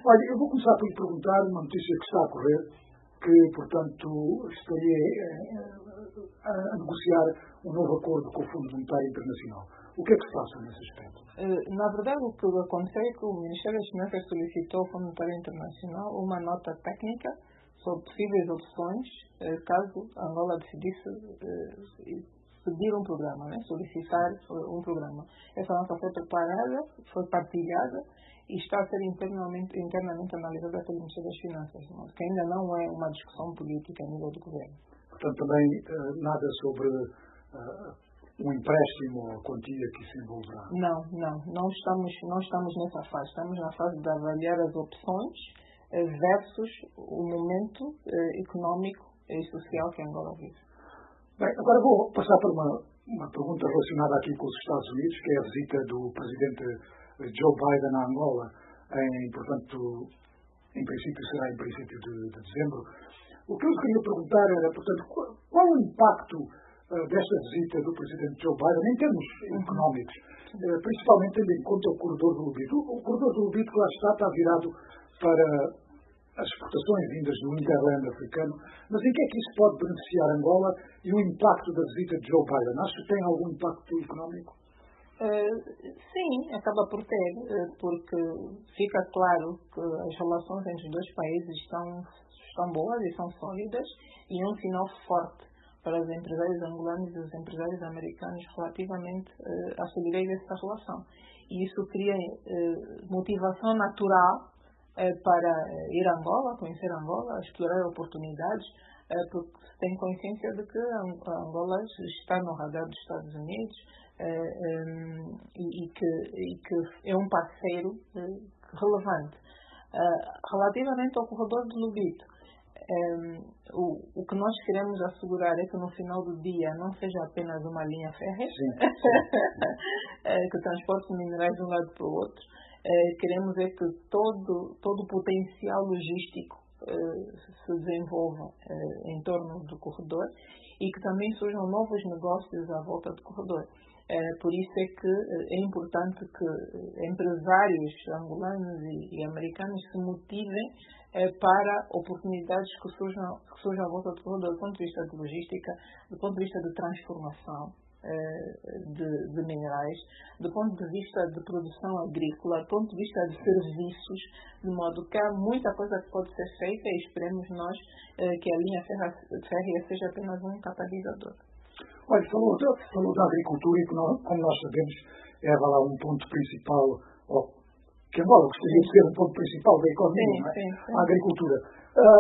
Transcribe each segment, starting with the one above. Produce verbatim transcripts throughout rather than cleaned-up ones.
Olha, eu vou começar por lhe perguntar uma notícia que está a correr, que, portanto, estaria a, a negociar um novo acordo com o Fundo Monetário Internacional. O que é que se passa nesse aspecto? Na verdade, o que aconteceu é que o Ministério das Finanças solicitou ao Fundo Monetário Internacional uma nota técnica sobre possíveis opções caso Angola decidisse pedir um programa, né? solicitar um programa. Essa nota foi preparada, foi partilhada e está a ser internamente, internamente analisada pelo Ministério das Finanças, que ainda não é uma discussão política a nível do governo. Portanto, também uh, nada sobre uh, um empréstimo ou a quantia que se envolverá? Não, não. Não estamos, não estamos nessa fase. Estamos na fase de avaliar as opções uh, versus o momento uh, económico e social que Angola vive. Bem, agora vou passar por uma, uma pergunta relacionada aqui com os Estados Unidos, que é a visita do presidente Joe Biden a Angola, em, portanto, em princípio será em princípio de, de dezembro. O que eu queria perguntar era, portanto, qual, qual o impacto uh, desta visita do presidente Joe Biden em termos uhum. económicos, uh, principalmente tendo em conta o corredor do Lubito. O, o corredor do Lubito que lá está, está virado para as exportações vindas do hinterland africano, mas em que é que isso pode beneficiar Angola e o impacto da visita de Joe Biden? Acho que tem algum impacto económico? Uh, sim, acaba por ter, uh, porque fica claro que as relações entre os dois países estão, estão boas e são sólidas e é um sinal forte para os empresários angolanos e os empresários americanos relativamente uh, à solidez dessa relação. E isso cria uh, motivação natural uh, para ir a Angola, conhecer Angola, explorar oportunidades, uh, porque se tem consciência de que Angola está no radar dos Estados Unidos, Uh, um, e, e, que, e que é um parceiro uh, relevante. Uh, relativamente ao corredor de Lubito, um, o, o que nós queremos assegurar é que no final do dia não seja apenas uma linha férrea uh, que transporte minerais de um lado para o outro. Uh, queremos é que todo, todo o potencial logístico uh, se desenvolva uh, em torno do corredor e que também surjam novos negócios à volta do corredor. Uh, por isso é que uh, é importante que uh, empresários angolanos e, e americanos se motivem uh, para oportunidades que surjam, que surjam à volta do corredor, do ponto de vista de logística, do ponto de vista de transformação uh, de, de minerais, do ponto de vista de produção agrícola, do ponto de vista de serviços, de modo que há muita coisa que pode ser feita e esperemos nós uh, que a linha férrea seja apenas um catalisador. Olha, falou, falou da agricultura e, nós, como nós sabemos, é lá um ponto principal, ou, que Angola gostaria de ser um ponto principal da economia, sim, não é? Sim, sim. A agricultura. Uh,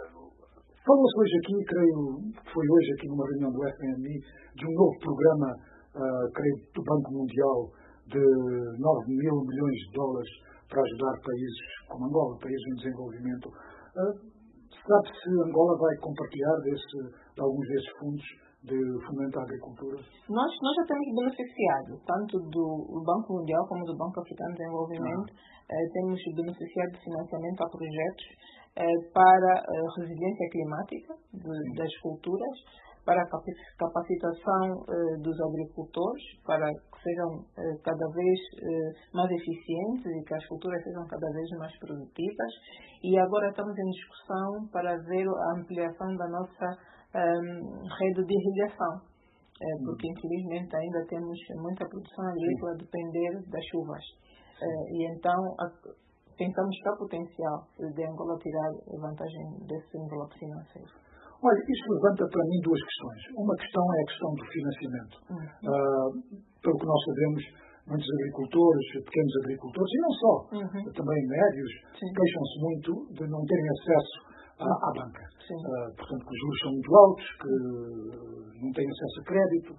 Falou-se hoje aqui, creio que foi hoje aqui numa reunião do F M I, de um novo programa, uh, creio, do Banco Mundial, de nove mil milhões de dólares para ajudar países como Angola, países em desenvolvimento. Uh, sabe se Angola vai compartilhar desse, de alguns desses fundos de fomento à agricultura? Nós, nós já temos beneficiado, tanto do Banco Mundial como do Banco Africano de Desenvolvimento, ah. eh, temos beneficiado de financiamento a projetos eh, para eh, resiliência climática de, das culturas, para a capacitação eh, dos agricultores, para que sejam eh, cada vez eh, mais eficientes e que as culturas sejam cada vez mais produtivas. E agora estamos em discussão para ver a ampliação da nossa Um, rede de irrigação, é, porque infelizmente ainda temos muita produção agrícola a depender das chuvas. É, e então a, pensamos que há potencial de Angola tirar vantagem desse envelope financeiro. Olha, isto levanta para mim duas questões. Uma questão é a questão do financiamento. Uhum. Uh, pelo que nós sabemos, muitos agricultores, pequenos agricultores, e não só, uhum. também médios, queixam-se muito de não terem acesso À, à banca. Uh, portanto, que os juros são muito altos, que não têm acesso a crédito.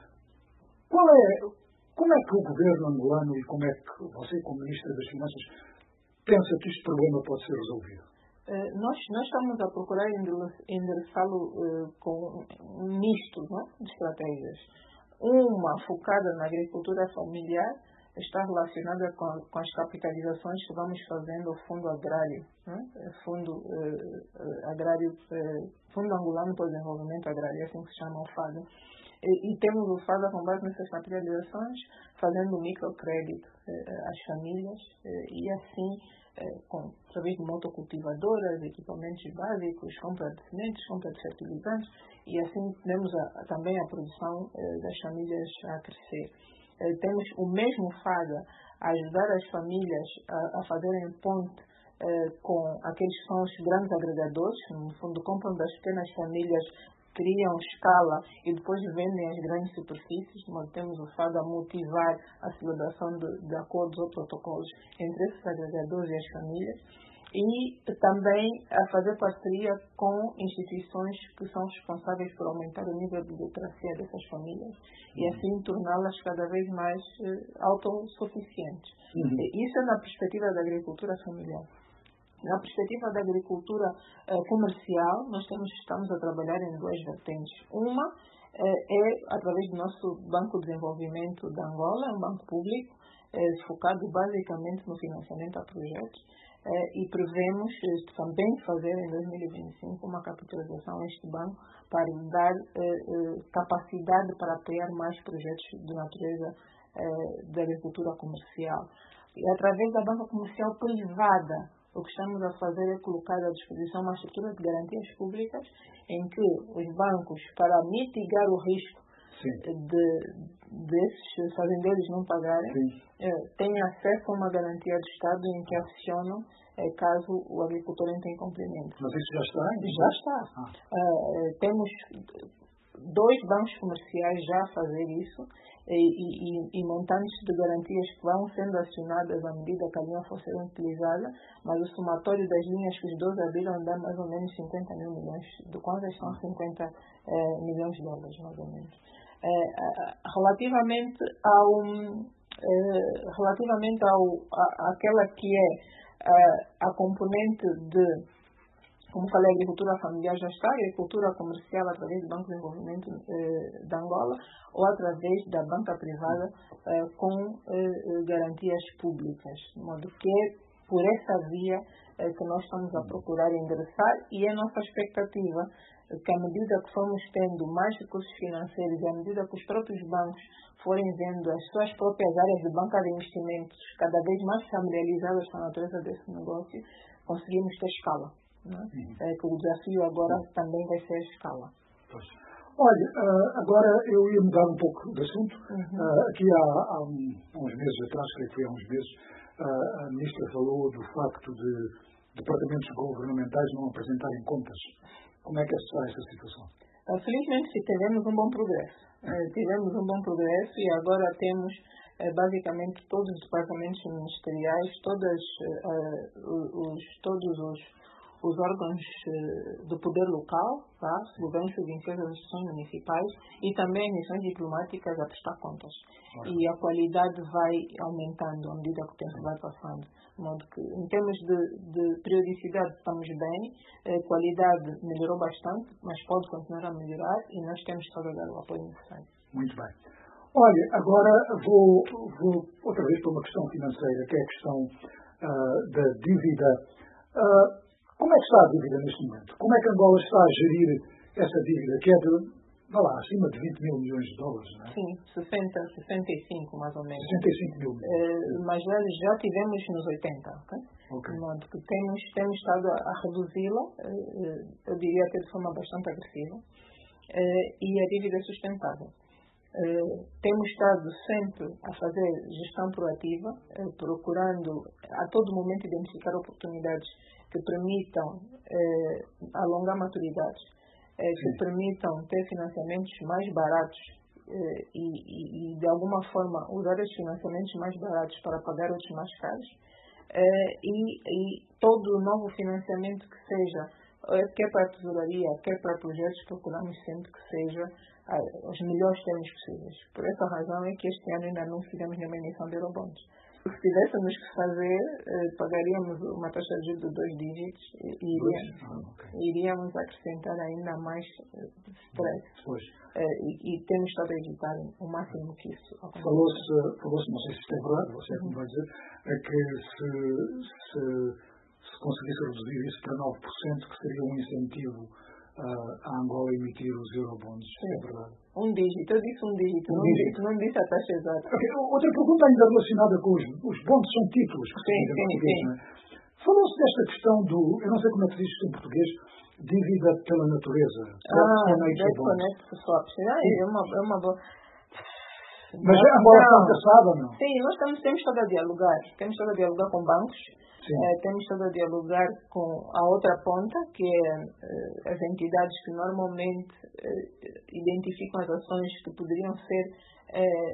Qual é, como é que o governo angolano e como é que você, como Ministra das Finanças, pensa que este problema pode ser resolvido? Uh, nós, nós estamos a procurar endereçá-lo uh, com um misto, não? De estratégias. Uma focada na agricultura familiar, está relacionada com, com as capitalizações que vamos fazendo ao Fundo Agrário, né? Fundo eh, Agrário, eh, Fundo Angolano para o Desenvolvimento Agrário, é assim que se chama o FADA. E, e temos o FADA com base nessas capitalizações, fazendo microcrédito eh, às famílias eh, e assim com, através de motocultivadoras, equipamentos básicos, compra de sementes, compra de fertilizantes, e assim temos a, também a produção eh, das famílias a crescer. Eh, temos o mesmo FADA a ajudar as famílias a, a fazerem ponte eh, com aqueles que são os grandes agregadores, no fundo compram das pequenas famílias, criam escala e depois vendem as grandes superfícies. Nós temos o FADA a motivar a celebração de, de acordos ou protocolos entre esses agregadores e as famílias, e também a fazer parceria com instituições que são responsáveis por aumentar o nível de literacia dessas famílias e assim torná-las cada vez mais uh, autossuficientes. Uhum. Isso é na perspectiva da agricultura familiar. Na perspectiva da agricultura uh, comercial, nós temos, estamos a trabalhar em duas vertentes. Uma uh, é através do nosso Banco de Desenvolvimento de Angola, um banco público, uh, focado basicamente no financiamento a projetos, uh, e prevemos uh, também fazer em dois mil e vinte e cinco uma capitalização a este banco para dar uh, uh, capacidade para apoiar mais projetos de natureza uh, da agricultura comercial. E através da banca comercial privada, o que estamos a fazer é colocar à disposição uma estrutura de garantias públicas em que os bancos, para mitigar o risco de, desses fazendeiros não pagarem, eh, têm acesso a uma garantia do Estado em que acionam eh, caso o agricultor entre em cumprimento. Mas isso já está? Hein? Já está. Ah. Uh, temos dois bancos comerciais já a fazer isso, e, e, e montantes de garantias que vão sendo acionadas à medida que a linha for sendo utilizada, mas o somatório das linhas que os dois abriram dá mais ou menos cinquenta mil milhões, do qual são cinquenta eh, milhões de dólares, mais ou menos. Eh, relativamente ao, eh, relativamente ao, a, aquela que é a, a componente de, como falei, a agricultura familiar já está, a agricultura comercial através do Banco de Desenvolvimento eh, de Angola ou através da banca privada eh, com eh, garantias públicas, de modo que é por essa via eh, que nós estamos a procurar endereçar, e é nossa expectativa eh, que à medida que formos tendo mais recursos financeiros e à medida que os próprios bancos forem vendo as suas próprias áreas de banca de investimentos cada vez mais familiarizadas com a natureza desse negócio, conseguimos ter escala. Né? Uhum. É que o desafio agora uhum. também vai ser a escala. Pois. Olha, uh, agora eu ia mudar um pouco de assunto. Uhum. Uh, aqui há, há um, uns meses atrás, creio que foi há uns meses, uh, a ministra falou do facto de departamentos governamentais não apresentarem contas. Como é que está essa situação? Uh, felizmente tivemos um bom progresso. Uh, tivemos um bom progresso e agora temos uh, basicamente todos os departamentos ministeriais, todas, uh, os, todos os os órgãos uh, do poder local, tá? Governos provinciais, as instituições municipais e também as missões diplomáticas a prestar contas. Uhum. E a qualidade vai aumentando à medida que o tempo vai passando. De modo que, em termos de, de periodicidade, estamos bem, a qualidade melhorou bastante, mas pode continuar a melhorar e nós temos que dar o apoio necessário. Muito bem. Olha, agora vou, vou outra vez para uma questão financeira, que é a questão uh, da dívida. Uh, Como é que está a dívida neste momento? Como é que Angola está a gerir essa dívida, que é de, vá lá, acima de vinte mil milhões de dólares, não é? Sim, sessenta, sessenta e cinco mais ou menos. sessenta e cinco mil milhões. Uh, mas já, já tivemos nos oitenta, ok? Okay. De modo que temos, temos estado a, a reduzi-la, uh, eu diria até de forma bastante agressiva, uh, e a dívida é sustentável. Uh, temos estado sempre a fazer gestão proativa, uh, procurando a todo momento identificar oportunidades que permitam eh, alongar maturidades, eh, que permitam ter financiamentos mais baratos eh, e, e, e, de alguma forma, usar esses financiamentos mais baratos para pagar outros mais caros, eh, e, e todo novo financiamento que seja, quer para a tesouraria, quer para projetos, procuramos sempre que seja ah, os melhores termos possíveis. Por essa razão é que este ano ainda não fizemos nenhuma emissão de eurobonds. Se tivéssemos que fazer, eh, pagaríamos uma taxa de juros de dois dígitos e iríamos, ah, okay. iríamos acrescentar ainda mais eh, stress. Eh, e, e temos estado a evitar o máximo que isso acontece. Falou-se, falou-se, não sei se isto é verdade, você é que me vai dizer, é que se, se, se conseguisse reduzir isso para nove por cento, que seria um incentivo uh, a Angola emitir os eurobonds. Sim. É verdade. Um dígito, eu disse um dígito, um não, dígito. Disse, não disse a taxa exata. Okay. Outra pergunta ainda relacionada com os, os bonds, são títulos. Sim, sim, sim. Né? esta questão do, eu não sei como é que se diz isto em português, dívida pela natureza. Ah, debt connect swaps. É uma, é uma boa... Mas a Angola está interessada ou não? Sim, nós temos, temos estado a dialogar. Temos estado a dialogar com bancos. Eh, temos estado a dialogar com a outra ponta, que é eh, as entidades que normalmente eh, identificam as ações que poderiam ser eh,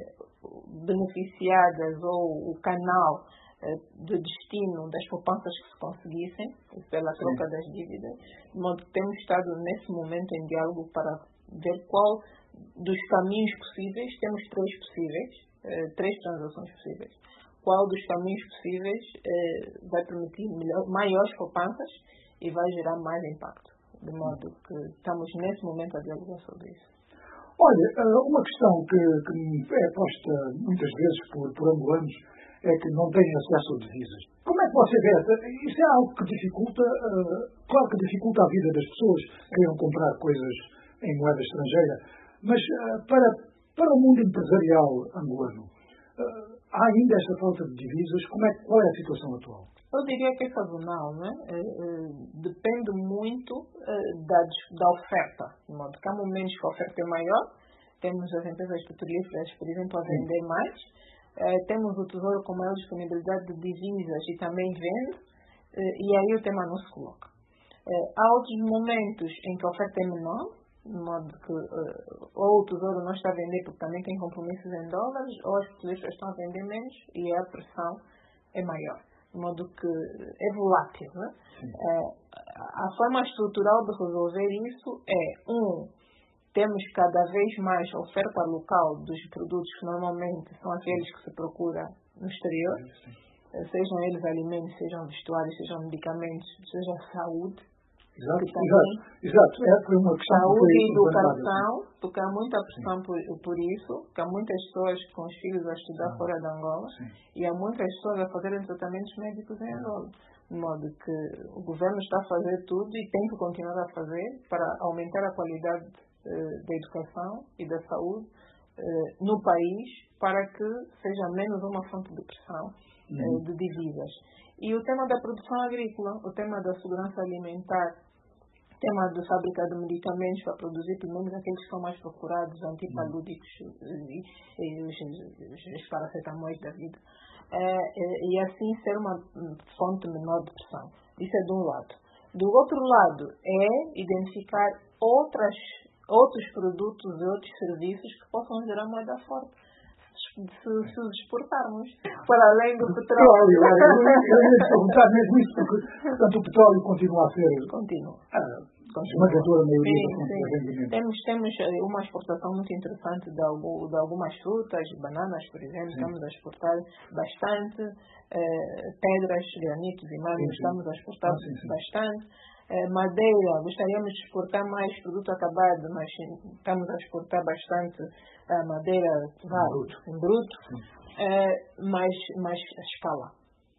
beneficiadas ou o canal eh, de destino das poupanças que se conseguissem pela troca Sim. das dívidas. De modo que temos estado nesse momento em diálogo para ver qual dos caminhos possíveis, temos três possíveis, eh, três transações possíveis. Qual dos caminhos possíveis eh, vai permitir melhor, maiores poupanças e vai gerar mais impacto. De modo que estamos nesse momento a dialogar sobre isso. Olha, uma questão que, que é posta muitas vezes por, por angolanos é que não têm acesso a divisas. Como é que você vê? Isso é algo que dificulta, uh, claro que dificulta a vida das pessoas que queiram comprar coisas em moeda estrangeira, mas uh, para, para o mundo empresarial angolano, uh, há ainda esta falta de divisas. Como é, qual é a situação atual? Eu diria que é sazonal, né? É, é, depende muito é, da, da oferta. De modo que há momentos que a oferta é maior, temos as empresas petrolíferas, por exemplo, a vender mais, é, temos o Tesouro com maior disponibilidade de divisas e também vende, é, e aí o tema não se coloca. É, há outros momentos em que a oferta é menor, de modo que uh, ou o Tesouro não está a vender porque também tem compromissos em dólares, ou as petrolíferas estão a vender menos e a pressão é maior. De modo que é volátil. Né? É, a forma estrutural de resolver isso é, um, temos cada vez mais oferta local dos produtos que normalmente são aqueles que se procura no exterior, sim. Sejam eles alimentos, sejam vestuários, sejam medicamentos, seja saúde. Exato, exato, exato. É, foi uma questão saúde e educação, porque há muita pressão por, por isso, porque há muitas pessoas com os filhos a estudar ah, fora de Angola sim. E há muitas pessoas a fazerem tratamentos médicos em Angola. De modo que o governo está a fazer tudo e tem que continuar a fazer para aumentar a qualidade eh, da educação e da saúde eh, no país, para que seja menos uma fonte de pressão eh, uhum. de divisas. E o tema da produção agrícola, o tema da segurança alimentar, tema de fábrica de medicamentos para produzir pelo menos aqueles que são mais procurados, antipalúdicos e, e os, os, os paracetamóis da vida, é, é, e assim ser uma fonte menor de pressão. Isso é de um lado. Do outro lado é identificar outras, outros produtos e outros serviços que possam gerar moeda forte. Se, se os exportarmos para além do petróleo. Eu, eu, eu ia te perguntar mesmo isso, porque portanto, o petróleo continua a ser continua. a esmagadora maioria da fonte de rendimento. Temos, temos uma exportação muito interessante de, algum, de algumas frutas, bananas, por exemplo, sim. Estamos a exportar bastante, eh, pedras, granitos e magmas, estamos a exportar ah, sim, sim. bastante. Madeira, gostaríamos de exportar mais produto acabado, mas estamos a exportar bastante uh, madeira bruto. em bruto, uh, mas, mas a escala.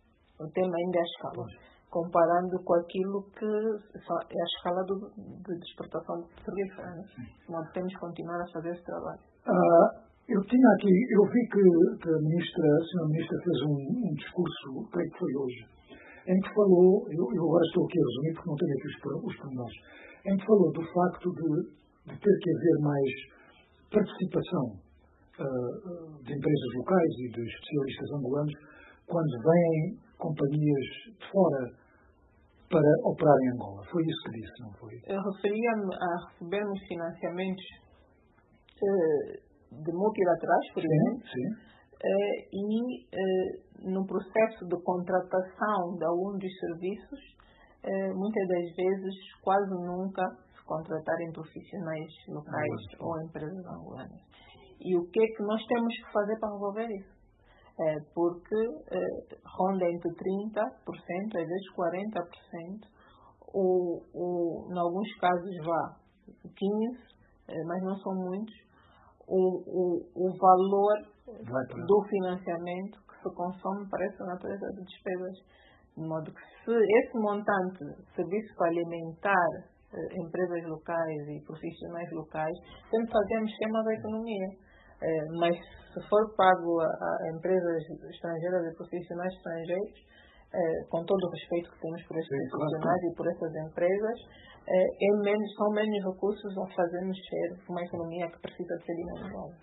O tema ainda é a escala. Comparando com aquilo que é a escala do, de exportação de petrolífera. Né? Nós temos que continuar a fazer esse trabalho. Uh, eu tinha aqui, eu vi que, que a ministra, a senhora ministra fez um, um discurso, creio que foi hoje, em que falou, eu, eu agora estou aqui a resumir porque não tenho aqui os, os pormenores, em que falou do facto de, de ter que haver mais participação uh, de empresas locais e de especialistas angolanos quando vêm companhias de fora para operar em Angola. Foi isso que disse, não foi? Eu referia-me a recebermos financiamentos uh, de multilaterais, por sim, exemplo, sim. Uh, e uh, no processo de contratação de alguns dos serviços, uh, muitas das vezes, quase nunca, se contratarem profissionais locais ah, ou empresas angolanas. E o que é que nós temos que fazer para resolver isso? Uh, porque uh, ronda entre trinta por cento, às vezes quarenta por cento, ou, ou, em alguns casos vá quinze por cento, uh, mas não são muitos, o, o, o valor do financiamento que se consome para essa natureza de despesas. De modo que se esse montante servisse para alimentar eh, empresas locais e profissionais locais, sempre fazemos esquema da economia. Eh, mas se for pago a, a empresas estrangeiras e profissionais estrangeiros, eh, com todo o respeito que temos por estes Sim, profissionais claro. e por essas empresas, eh, é menos, são menos recursos a fazer mexer uma economia que precisa de ser dinamizada.